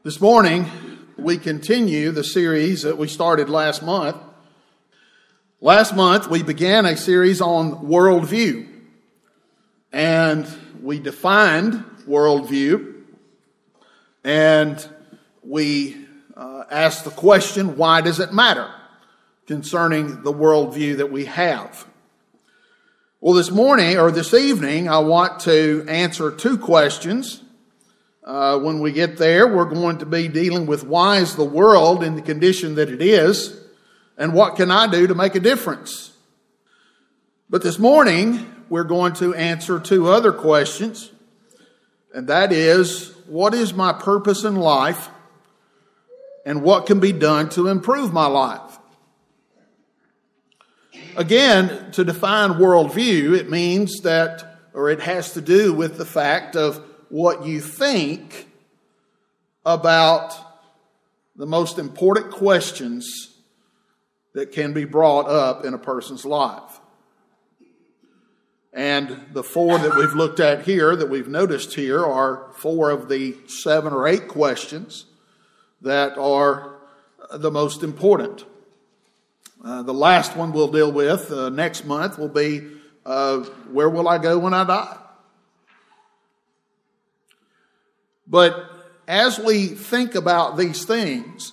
This morning, we continue the series that we started last month. Last month, we began a series on worldview, and we defined worldview, and we asked the question, why does it matter concerning the worldview that we have? Well, this evening, I want to answer two questions. When we get there, we're going to be dealing with why is the world in the condition that it is, and what can I do to make a difference? But this morning, we're going to answer two other questions, and that is, what is my purpose in life, and what can be done to improve my life? Again, to define worldview, it means that, or it has to do with the fact of what you think about the most important questions that can be brought up in a person's life. And the four that we've looked at here, that we've noticed here, are four of the 7 or 8 questions that are the most important. The last one we'll deal with next month will be, where will I go when I die? But as we think about these things,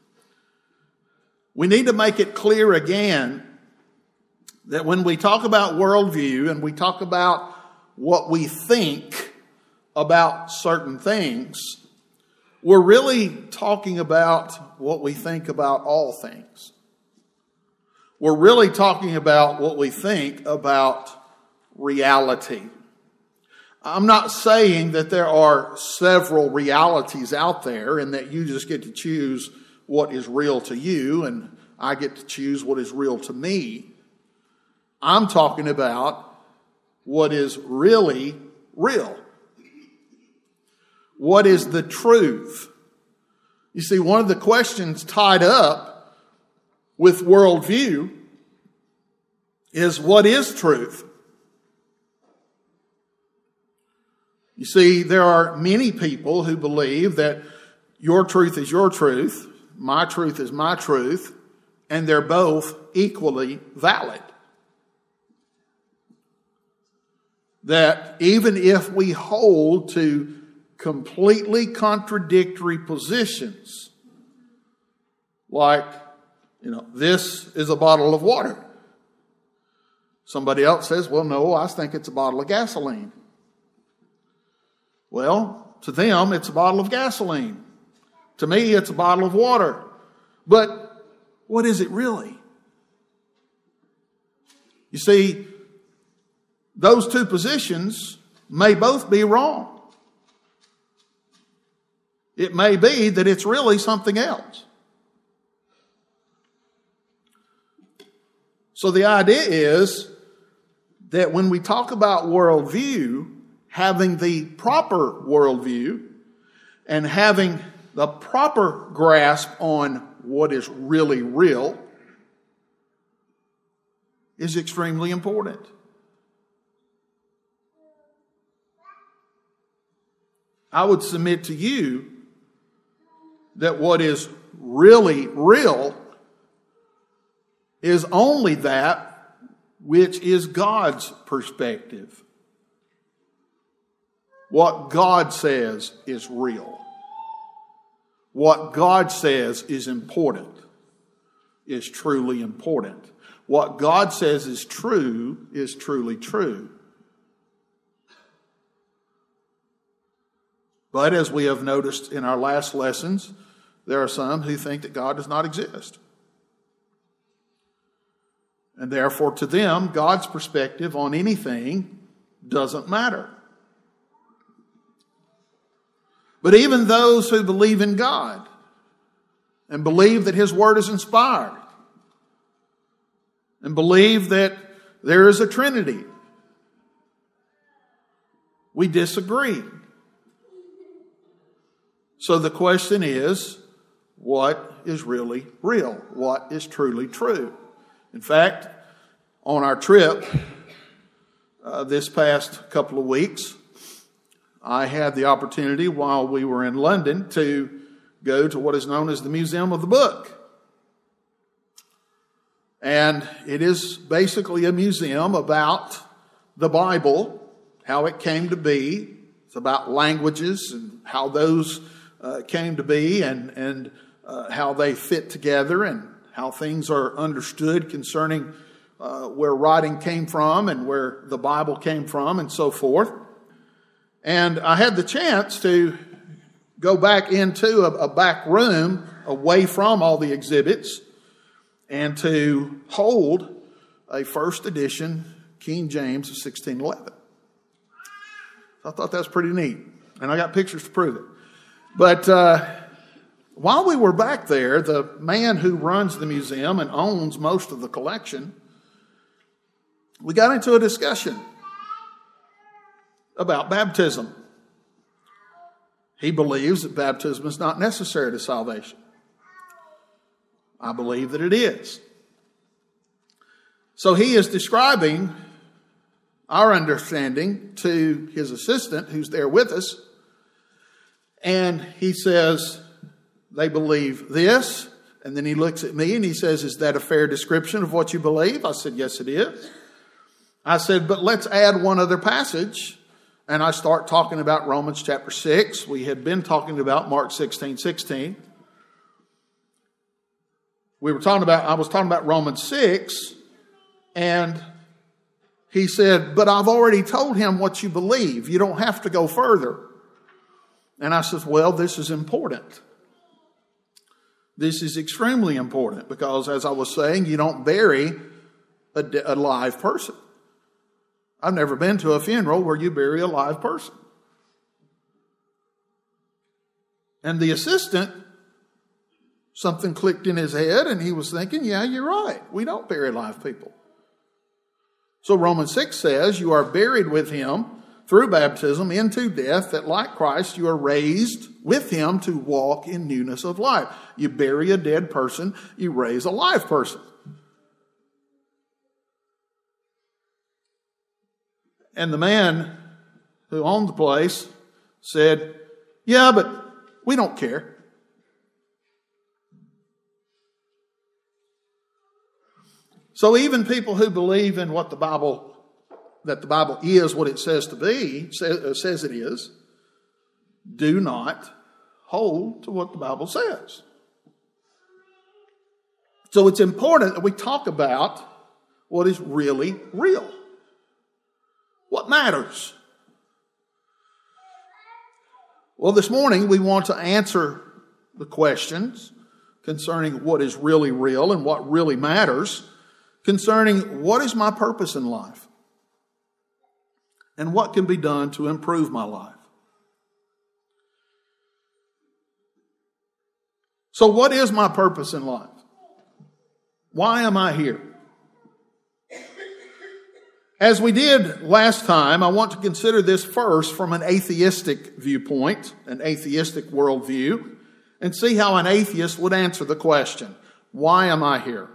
we need to make it clear again that when we talk about worldview and we talk about what we think about certain things, we're really talking about what we think about all things. We're really talking about what we think about reality. I'm not saying that there are several realities out there and that you just get to choose what is real to you and I get to choose what is real to me. I'm talking about what is really real. What is the truth? You see, one of the questions tied up with worldview is, what is truth? You see, there are many people who believe that your truth is your truth, my truth is my truth, and they're both equally valid. That even if we hold to completely contradictory positions, like, this is a bottle of water. Somebody else says, well, no, I think it's a bottle of gasoline. Well, to them, it's a bottle of gasoline. To me, it's a bottle of water. But what is it really? You see, those two positions may both be wrong. It may be that it's really something else. So the idea is that when we talk about worldview, having the proper worldview and having the proper grasp on what is really real is extremely important. I would submit to you that what is really real is only that which is God's perspective. What God says is real. What God says is important is truly important. What God says is true is truly true. But as we have noticed in our last lessons, there are some who think that God does not exist. And therefore, to them, God's perspective on anything doesn't matter. But even those who believe in God and believe that His Word is inspired and believe that there is a Trinity, we disagree. So the question is, what is really real? What is truly true? In fact, on our trip this past couple of weeks, I had the opportunity while we were in London to go to what is known as the Museum of the Book. And it is basically a museum about the Bible, how it came to be. It's about languages and how those came to be and how they fit together and how things are understood concerning where writing came from and where the Bible came from and so forth. And I had the chance to go back into a back room away from all the exhibits and to hold a first edition King James of 1611. I thought that was pretty neat. And I got pictures to prove it. But while we were back there, the man who runs the museum and owns most of the collection, we got into a discussion about baptism. He believes that baptism is not necessary to salvation. I believe that it is. So he is describing our understanding to his assistant who's there with us. And he says, they believe this. And then he looks at me and he says, is that a fair description of what you believe? I said, yes, it is. I said, but let's add one other passage. And I start talking about Romans chapter 6. We had been talking about Mark 16:16. I was talking about Romans 6, and he said, but I've already told him what you believe. You don't have to go further. And I said, well, this is important. This is extremely important because, as I was saying, you don't bury a live person. I've never been to a funeral where you bury a live person. And the assistant, something clicked in his head and he was thinking, yeah, you're right. We don't bury live people. So Romans 6 says, you are buried with him through baptism into death, that like Christ you are raised with him to walk in newness of life. You bury a dead person, you raise a live person. And the man who owned the place said, yeah, but we don't care. So even people who believe in what that the Bible is what it says to be, says it is, do not hold to what the Bible says. So it's important that we talk about what is really real. What matters? Well, this morning we want to answer the questions concerning what is really real and what really matters, concerning what is my purpose in life and what can be done to improve my life. So what is my purpose in life? Why am I here? As we did last time, I want to consider this first from an atheistic viewpoint, an atheistic worldview, and see how an atheist would answer the question, why am I here?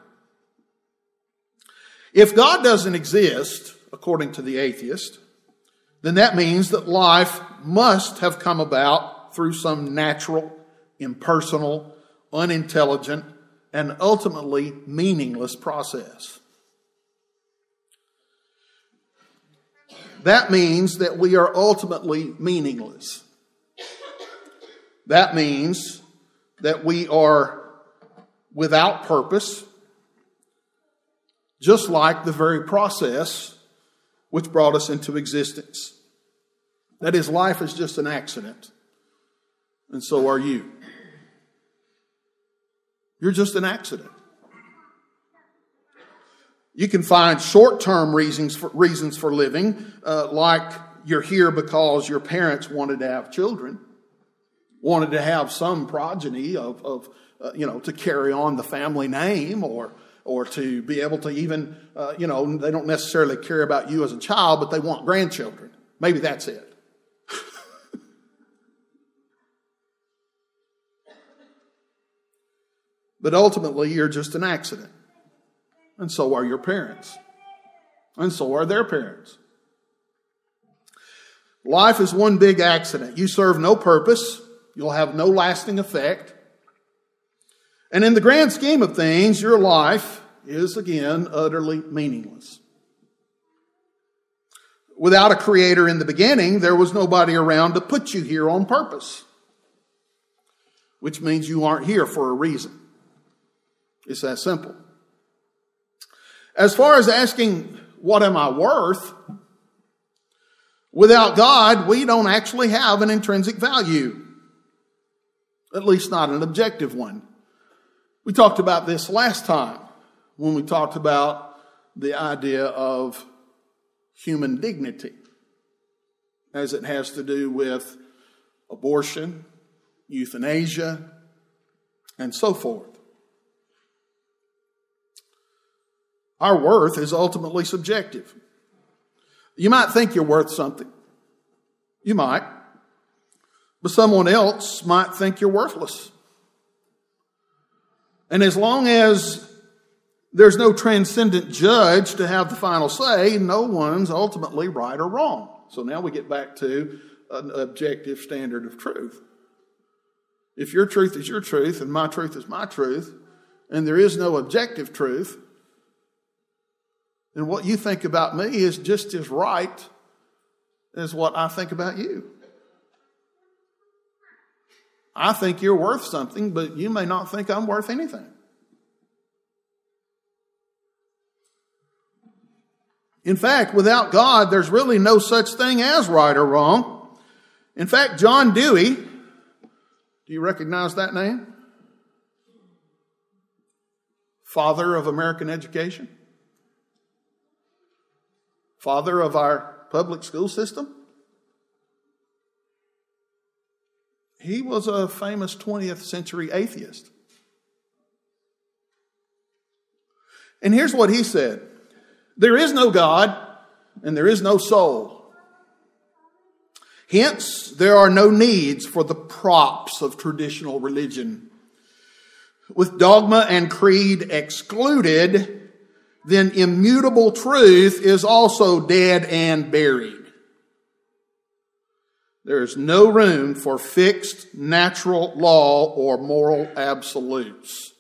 If God doesn't exist, according to the atheist, then that means that life must have come about through some natural, impersonal, unintelligent, and ultimately meaningless process. That means that we are ultimately meaningless. That means that we are without purpose, just like the very process which brought us into existence. That is, life is just an accident, and so are you. You're just an accident. You can find short-term reasons for living, like you're here because your parents wanted to have children, wanted to have some progeny to carry on the family name, or to be able to even, they don't necessarily care about you as a child, but they want grandchildren. Maybe that's it. But ultimately, you're just an accident. And so are your parents. And so are their parents. Life is one big accident. You serve no purpose. You'll have no lasting effect. And in the grand scheme of things, your life is again utterly meaningless. Without a creator in the beginning, there was nobody around to put you here on purpose, which means you aren't here for a reason. It's that simple. As far as asking, what am I worth? Without God, we don't actually have an intrinsic value. At least not an objective one. We talked about this last time when we talked about the idea of human dignity as it has to do with abortion, euthanasia, and so forth. Our worth is ultimately subjective. You might think you're worth something. You might. But someone else might think you're worthless. And as long as there's no transcendent judge to have the final say, no one's ultimately right or wrong. So now we get back to an objective standard of truth. If your truth is your truth and my truth is my truth, and there is no objective truth, then what you think about me is just as right as what I think about you. I think you're worth something, but you may not think I'm worth anything. In fact, without God, there's really no such thing as right or wrong. In fact, John Dewey, do you recognize that name? Father of American education. Father of our public school system. He was a famous 20th century atheist. And here's what he said. There is no God and there is no soul. Hence, there are no needs for the props of traditional religion. With dogma and creed excluded, then immutable truth is also dead and buried. There is no room for fixed natural law or moral absolutes.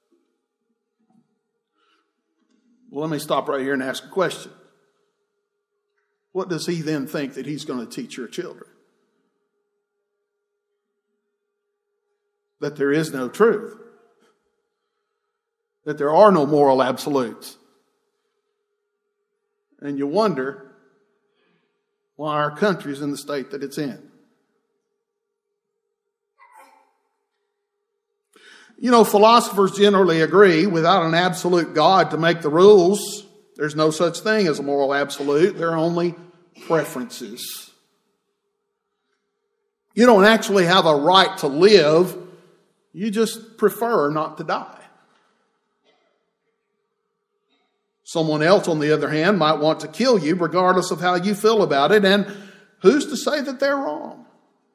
Well, let me stop right here and ask a question. What does he then think that he's going to teach your children? That there is no truth. That there are no moral absolutes. And you wonder why our country is in the state that it's in. You know, philosophers generally agree without an absolute God to make the rules, there's no such thing as a moral absolute. There are only preferences. You don't actually have a right to live. You just prefer not to die. Someone else, on the other hand, might want to kill you regardless of how you feel about it. And who's to say that they're wrong?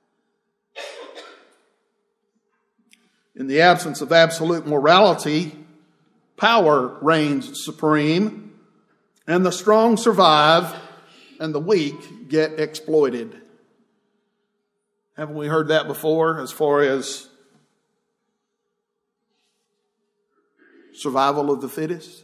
In the absence of absolute morality, power reigns supreme, and the strong survive, and the weak get exploited. Haven't we heard that before as far as survival of the fittest?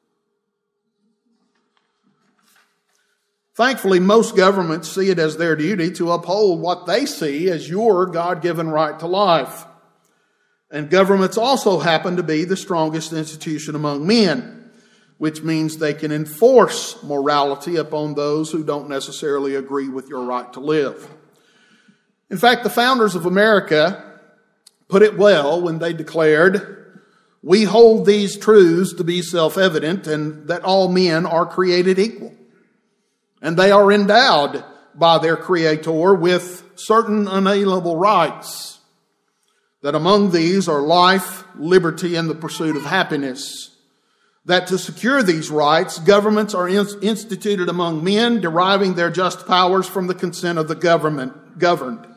Thankfully, most governments see it as their duty to uphold what they see as your God-given right to life. And governments also happen to be the strongest institution among men, which means they can enforce morality upon those who don't necessarily agree with your right to live. In fact, the founders of America put it well when they declared, "We hold these truths to be self-evident and that all men are created equal. And they are endowed by their Creator with certain unalienable rights, that among these are life, liberty, and the pursuit of happiness. That to secure these rights, governments are instituted among men, deriving their just powers from the consent of the governed.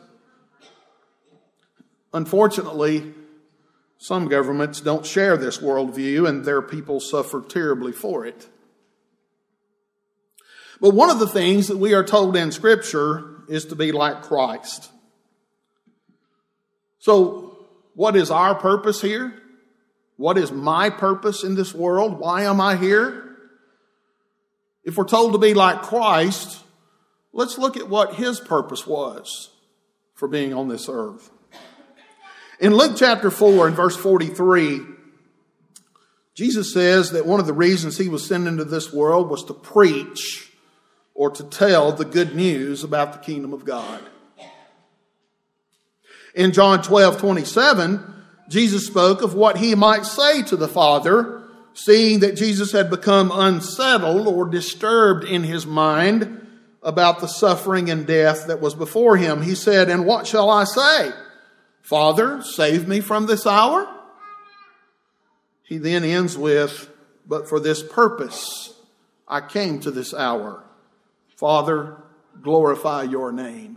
Unfortunately, some governments don't share this worldview, and their people suffer terribly for it. But one of the things that we are told in Scripture is to be like Christ. So, what is our purpose here? What is my purpose in this world? Why am I here? If we're told to be like Christ, let's look at what his purpose was for being on this earth. In Luke chapter 4 and verse 43, Jesus says that one of the reasons he was sent into this world was to preach or to tell the good news about the kingdom of God. In John 12:27, Jesus spoke of what he might say to the Father, seeing that Jesus had become unsettled or disturbed in his mind about the suffering and death that was before him. He said, "And what shall I say? Father, save me from this hour?" He then ends with, "But for this purpose I came to this hour. Father, glorify your name."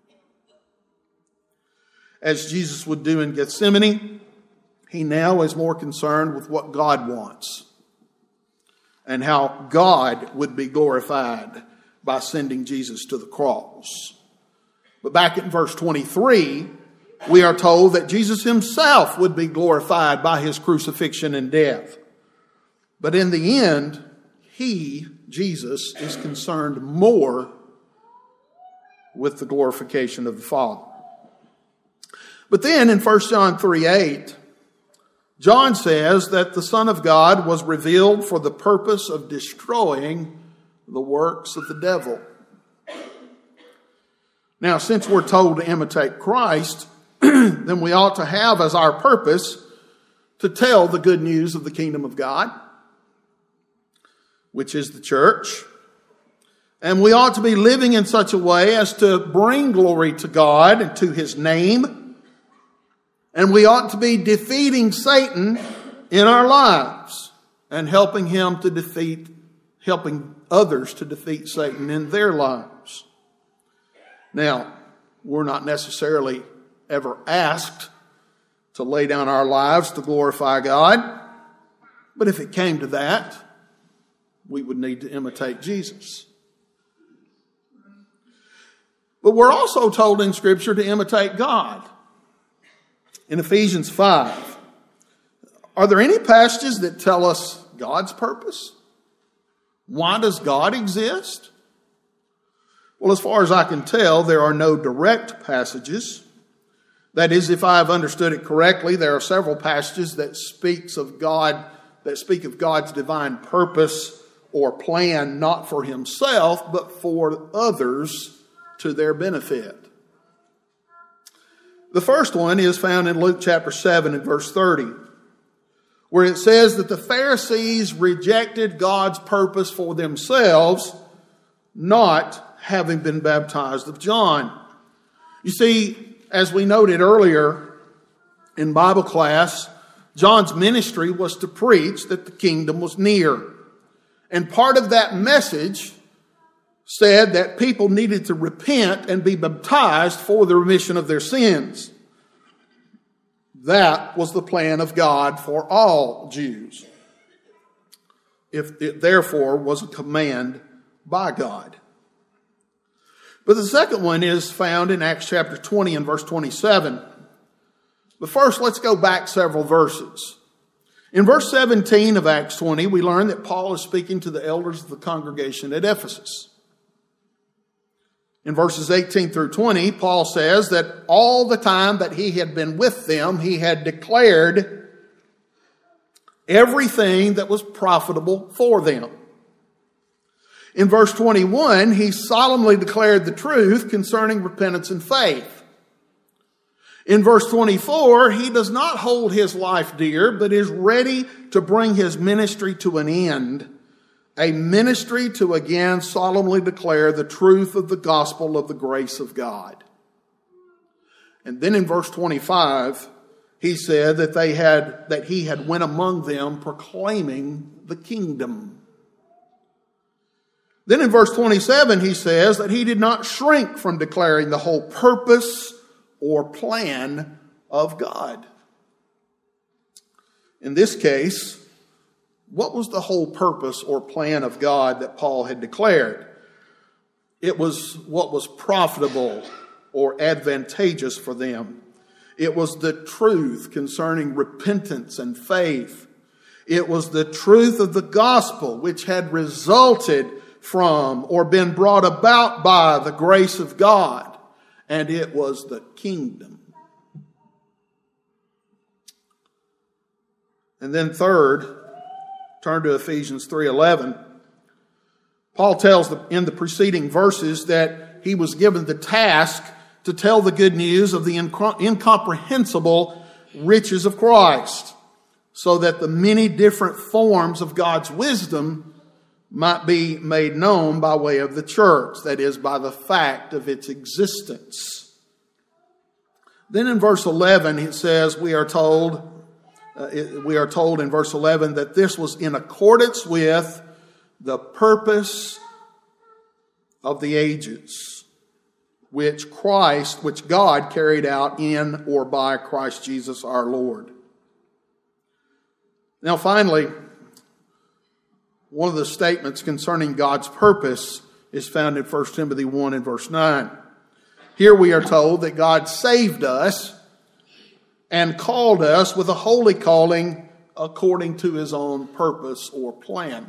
As Jesus would do in Gethsemane, he now is more concerned with what God wants and how God would be glorified by sending Jesus to the cross. But back in verse 23, we are told that Jesus himself would be glorified by his crucifixion and death. But in the end, he, Jesus, is concerned more with the glorification of the Father. But then in 1 John 3:8, John says that the Son of God was revealed for the purpose of destroying the works of the devil. Now, since we're told to imitate Christ, then we ought to have as our purpose to tell the good news of the kingdom of God, which is the church. And we ought to be living in such a way as to bring glory to God and to his name. And we ought to be defeating Satan in our lives and helping others to defeat Satan in their lives. Now, we're not necessarily ever asked to lay down our lives to glorify God, but if it came to that, we would need to imitate Jesus. But we're also told in Scripture to imitate God. In Ephesians 5, are there any passages that tell us God's purpose? Why does God exist? Well, as far as I can tell, there are no direct passages. That is, if I have understood it correctly, there are several passages that speak of God's divine purpose or plan, not for himself, but for others to their benefit. The first one is found in Luke chapter 7 and verse 30, where it says that the Pharisees rejected God's purpose for themselves, not having been baptized of John. You see, as we noted earlier in Bible class, John's ministry was to preach that the kingdom was near. And part of that message said that people needed to repent and be baptized for the remission of their sins. That was the plan of God for all Jews. If it therefore was a command by God. But the second one is found in Acts chapter 20 and verse 27. But first, let's go back several verses. In verse 17 of Acts 20, we learn that Paul is speaking to the elders of the congregation at Ephesus. In verses 18 through 20, Paul says that all the time that he had been with them, he had declared everything that was profitable for them. In verse 21, he solemnly declared the truth concerning repentance and faith. In verse 24, he does not hold his life dear, but is ready to bring his ministry to an end. A ministry to again solemnly declare the truth of the gospel of the grace of God. And then in verse 25, he said that he had went among them proclaiming the kingdom. Then in verse 27, he says that he did not shrink from declaring the whole purpose or plan of God. In this case, what was the whole purpose or plan of God that Paul had declared? It was what was profitable or advantageous for them. It was the truth concerning repentance and faith. It was the truth of the gospel which had resulted from or been brought about by the grace of God. And it was the kingdom. And then third, turn to Ephesians 3:11. Paul tells in the preceding verses that he was given the task to tell the good news of the incomprehensible riches of Christ, so that the many different forms of God's wisdom might be made known by way of the church, that is, by the fact of its existence. Then in verse 11 it says, we are told in verse 11 that this was in accordance with the purpose of the ages, which God carried out in or by Christ Jesus our Lord. Now finally, one of the statements concerning God's purpose is found in 1 Timothy 1 and verse 9. Here we are told that God saved us and called us with a holy calling according to his own purpose or plan.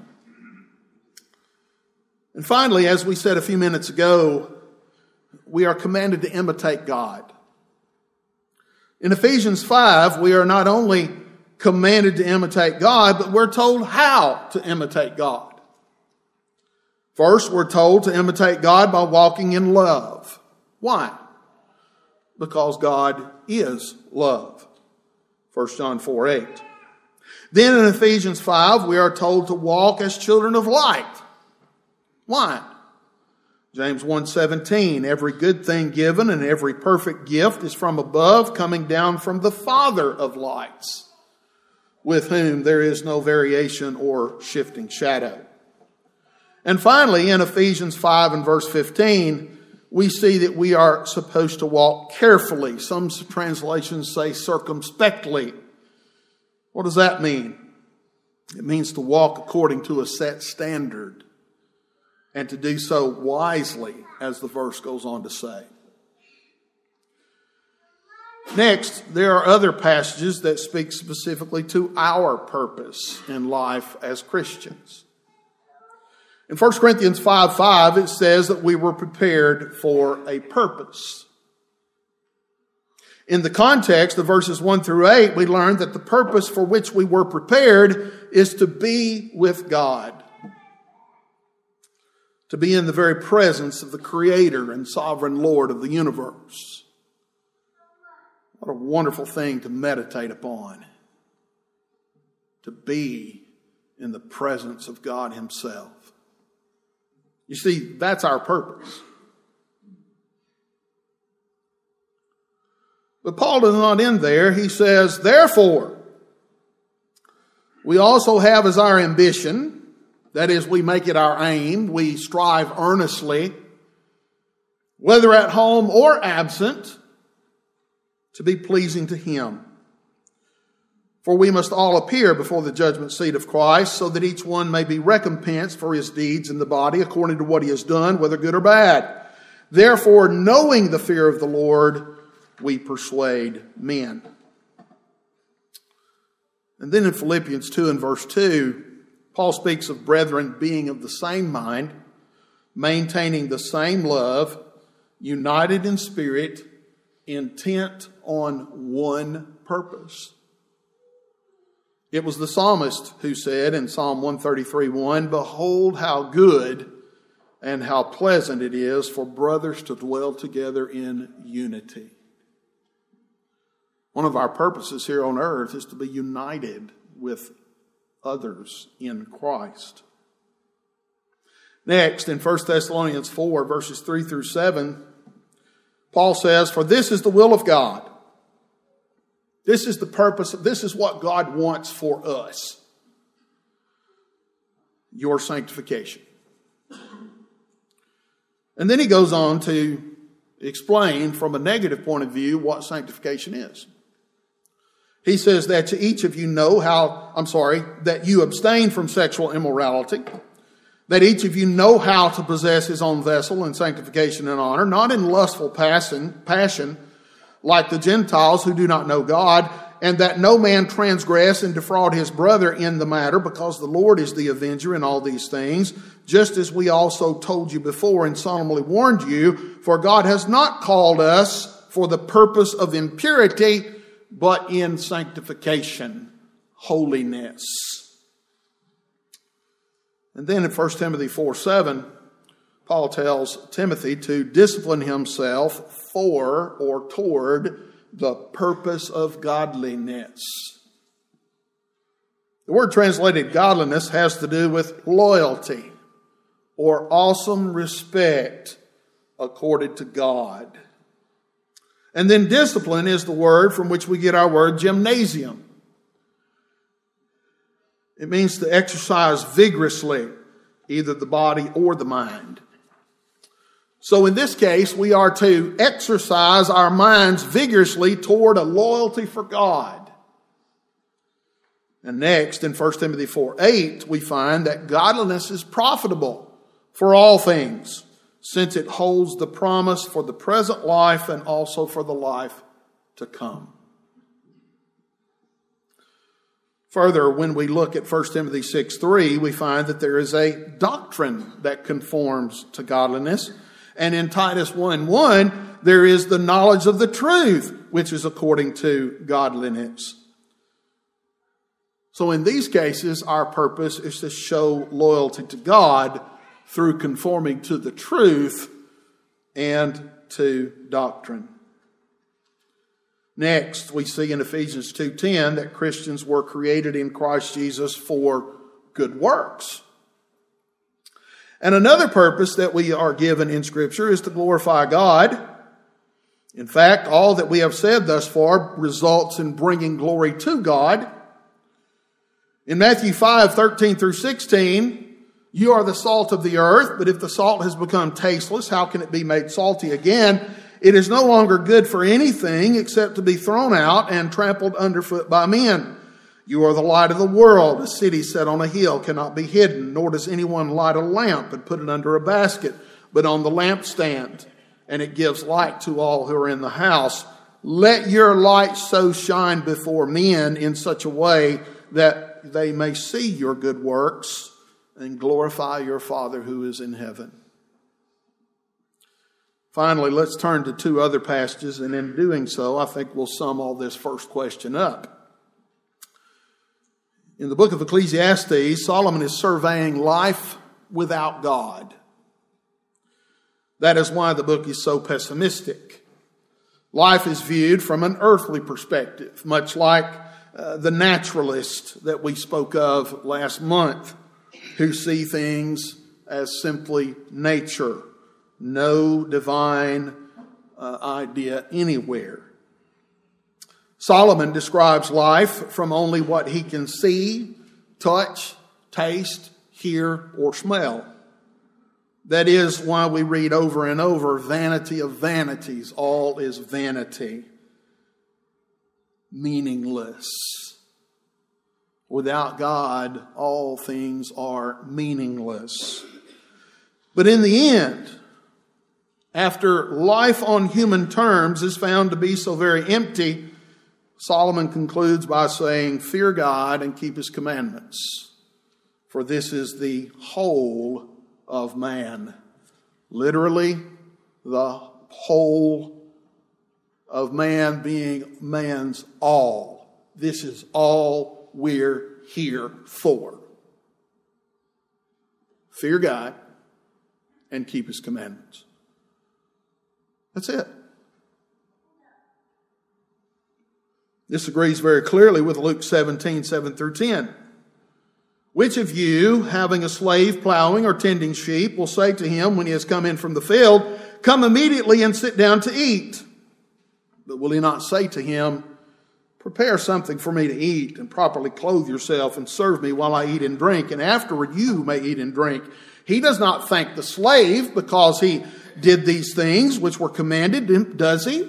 And finally, as we said a few minutes ago, we are commanded to imitate God. In Ephesians 5, we are not only commanded to imitate God, but we're told how to imitate God. First, we're told to imitate God by walking in love. Why? Because God is love. 1 John 4:8. Then in Ephesians 5, we are told to walk as children of light. Why? James 1:17, every good thing given and every perfect gift is from above, coming down from the Father of lights, with whom there is no variation or shifting shadow. And finally, in Ephesians 5 and verse 15, we see that we are supposed to walk carefully. Some translations say circumspectly. What does that mean? It means to walk according to a set standard, and to do so wisely, as the verse goes on to say. Next, there are other passages that speak specifically to our purpose in life as Christians. In 1 Corinthians 5:5, it says that we were prepared for a purpose. In the context of verses 1 through 8, we learned that the purpose for which we were prepared is to be with God, to be in the very presence of the Creator and Sovereign Lord of the universe. What a wonderful thing to meditate upon, to be in the presence of God Himself. You see, that's our purpose. But Paul does not end there. He says, therefore, we also have as our ambition, that is, we make it our aim, we strive earnestly, whether at home or absent, to be pleasing to Him. For we must all appear before the judgment seat of Christ, so that each one may be recompensed for his deeds in the body according to what he has done, whether good or bad. Therefore, knowing the fear of the Lord, we persuade men. And then in Philippians 2 and verse 2, Paul speaks of brethren being of the same mind, maintaining the same love, united in spirit, intent on one purpose. It was the psalmist who said in Psalm 133:1, behold how good and how pleasant it is for brothers to dwell together in unity. One of our purposes here on earth is to be united with others in Christ. Next, in 1 Thessalonians 4, verses 3 through 7, Paul says, for this is the will of God. This is the purpose. This is what God wants for us. Your sanctification. And then he goes on to explain from a negative point of view what sanctification is. He says that to each of you that you abstain from sexual immorality, that each of you know how to possess his own vessel in sanctification and honor, not in lustful passion, like the Gentiles who do not know God, and that no man transgress and defraud his brother in the matter, because the Lord is the avenger in all these things, just as we also told you before and solemnly warned you, for God has not called us for the purpose of impurity, but in sanctification, holiness. And then in 1 Timothy 4:7, Paul tells Timothy to discipline himself for or toward the purpose of godliness. The word translated godliness has to do with loyalty or awesome respect accorded to God. And then discipline is the word from which we get our word gymnasium. It means to exercise vigorously, either the body or the mind. So in this case, we are to exercise our minds vigorously toward a loyalty for God. And next, in 1 Timothy 4:8, we find that godliness is profitable for all things, since it holds the promise for the present life and also for the life to come. Further, when we look at 1 Timothy 6:3, we find that there is a doctrine that conforms to godliness. And in Titus 1:1, there is the knowledge of the truth, which is according to godliness. So in these cases, our purpose is to show loyalty to God through conforming to the truth and to doctrine. Next, we see in Ephesians 2:10 that Christians were created in Christ Jesus for good works. And another purpose that we are given in Scripture is to glorify God. In fact, all that we have said thus far results in bringing glory to God. In Matthew 5:13 through 16, you are the salt of the earth, but if the salt has become tasteless, how can it be made salty again? It is no longer good for anything except to be thrown out and trampled underfoot by men. You are the light of the world. A city set on a hill cannot be hidden, nor does anyone light a lamp and put it under a basket, but on the lampstand, and it gives light to all who are in the house. Let your light so shine before men in such a way that they may see your good works and glorify your Father who is in heaven. Finally, let's turn to two other passages, and in doing so, I think we'll sum all this first question up. In the book of Ecclesiastes, Solomon is surveying life without God. That is why the book is so pessimistic. Life is viewed from an earthly perspective, much like the naturalist that we spoke of last month, who see things as simply nature, no divine idea anywhere. Solomon describes life from only what he can see, touch, taste, hear, or smell. That is why we read over and over, vanity of vanities, all is vanity. Meaningless. Without God, all things are meaningless. But in the end, after life on human terms is found to be so very empty, Solomon concludes by saying, fear God and keep his commandments, for this is the whole of man. Literally, the whole of man being man's all. This is all we're here for. Fear God and keep his commandments. That's it. This agrees very clearly with Luke 17:7-10. Which of you, having a slave plowing or tending sheep, will say to him when he has come in from the field, come immediately and sit down to eat? But will he not say to him, prepare something for me to eat, and properly clothe yourself, and serve me while I eat and drink, and afterward you may eat and drink? He does not thank the slave because he did these things which were commanded, does he?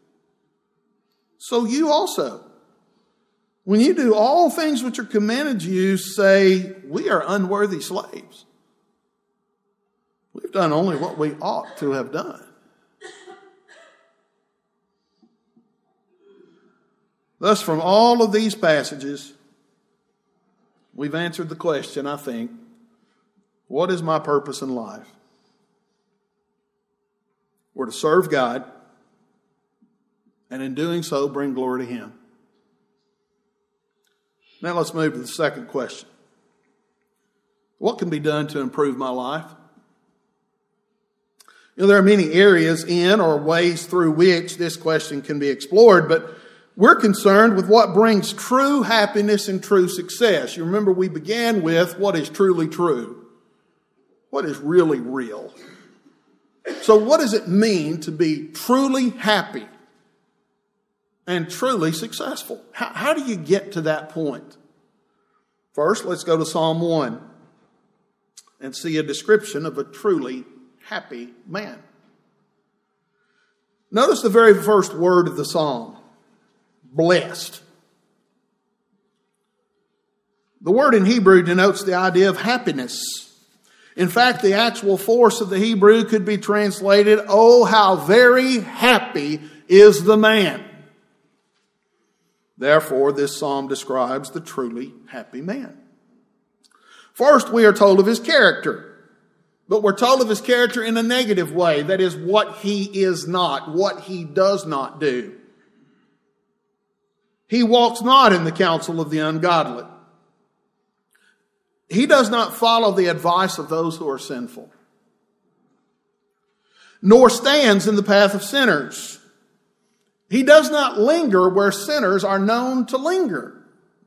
So you also, when you do all things which are commanded you, say, we are unworthy slaves. We've done only what we ought to have done. Thus, from all of these passages, we've answered the question, I think, what is my purpose in life? We're to serve God, and in doing so, bring glory to Him. Now let's move to the second question. What can be done to improve my life? There are many areas in or ways through which this question can be explored, but we're concerned with what brings true happiness and true success. You remember we began with what is truly true. What is really real? So what does it mean to be truly happy and truly successful? How do you get to that point? First, let's go to Psalm 1 and see a description of a truly happy man. Notice the very first word of the psalm, blessed. The word in Hebrew denotes the idea of happiness. In fact, the actual force of the Hebrew could be translated, oh, how very happy is the man. Therefore, this psalm describes the truly happy man. First, we are told of his character. But we're told of his character in a negative way. That is, what he is not, what he does not do. He walks not in the counsel of the ungodly. He does not follow the advice of those who are sinful. Nor stands in the path of sinners. He does not linger where sinners are known to linger.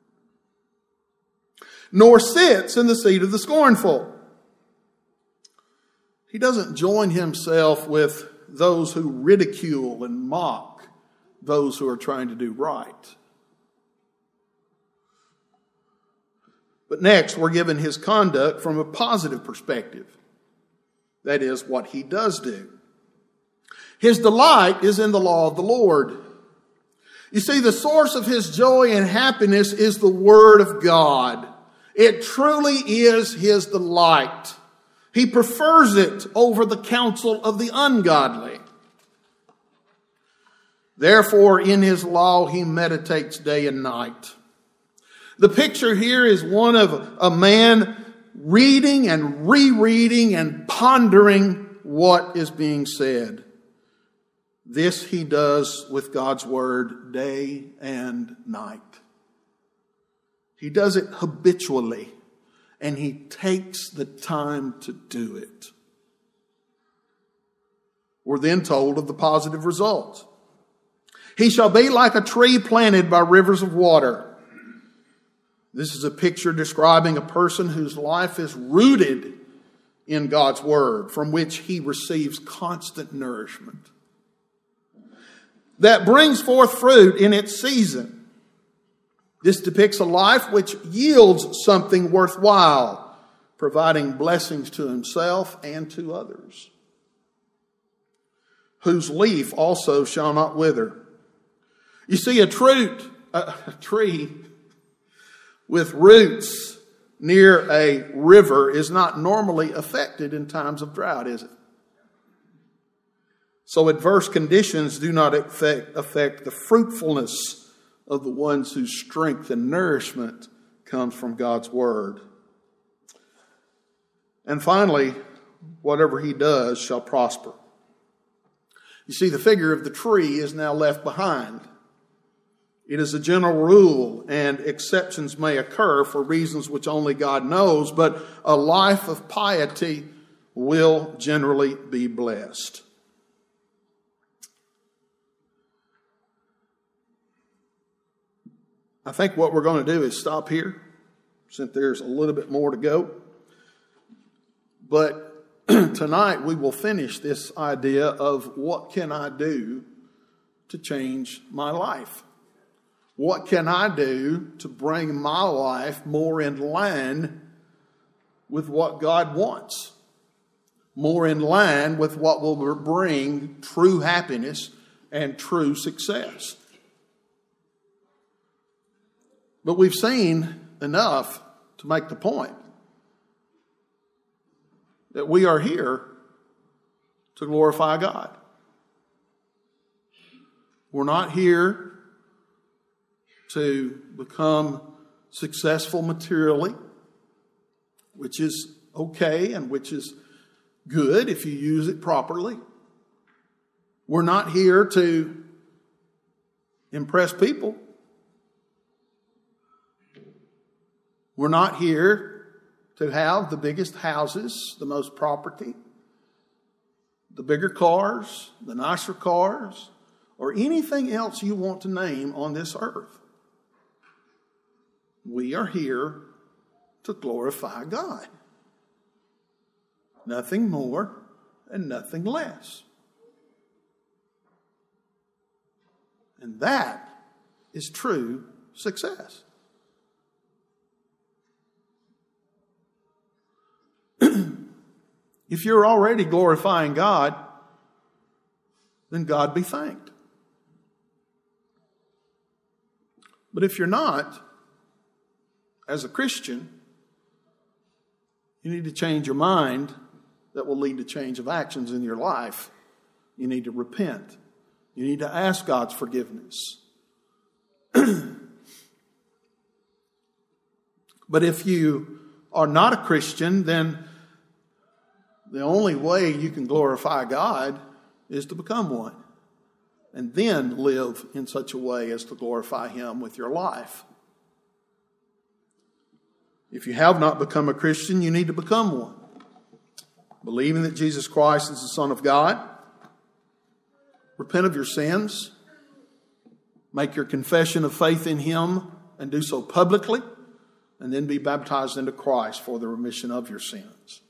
Nor sits in the seat of the scornful. He doesn't join himself with those who ridicule and mock those who are trying to do right. But next, we're given his conduct from a positive perspective. That is, what he does do. His delight is in the law of the Lord. You see, the source of his joy and happiness is the Word of God. It truly is his delight. He prefers it over the counsel of the ungodly. Therefore, in his law, he meditates day and night. The picture here is one of a man reading and rereading and pondering what is being said. This he does with God's word day and night. He does it habitually. And he takes the time to do it. We're then told of the positive result. He shall be like a tree planted by rivers of water. This is a picture describing a person whose life is rooted in God's word, from which he receives constant nourishment. That brings forth fruit in its season. This depicts a life which yields something worthwhile, providing blessings to himself and to others. Whose leaf also shall not wither. You see, a tree with roots near a river is not normally affected in times of drought, is it? So adverse conditions do not affect the fruitfulness of the ones whose strength and nourishment comes from God's word. And finally, whatever he does shall prosper. You see, the figure of the tree is now left behind. It is a general rule, and exceptions may occur for reasons which only God knows, but a life of piety will generally be blessed. I think what we're going to do is stop here, since there's a little bit more to go. But tonight we will finish this idea of what can I do to change my life? What can I do to bring my life more in line with what God wants? More in line with what will bring true happiness and true success. But we've seen enough to make the point that we are here to glorify God. We're not here to become successful materially, which is okay and which is good if you use it properly. We're not here to impress people. We're not here to have the biggest houses, the most property, the bigger cars, the nicer cars, or anything else you want to name on this earth. We are here to glorify God. Nothing more and nothing less. And that is true success. If you're already glorifying God, then God be thanked. But if you're not, as a Christian, you need to change your mind. That will lead to change of actions in your life. You need to repent. You need to ask God's forgiveness. But if you are not a Christian, then the only way you can glorify God is to become one. And then live in such a way as to glorify Him with your life. If you have not become a Christian, you need to become one. Believing that Jesus Christ is the Son of God. Repent of your sins. Make your confession of faith in Him and do so publicly. And then be baptized into Christ for the remission of your sins.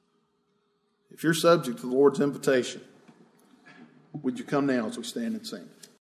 If you're subject to the Lord's invitation, would you come now as we stand and sing?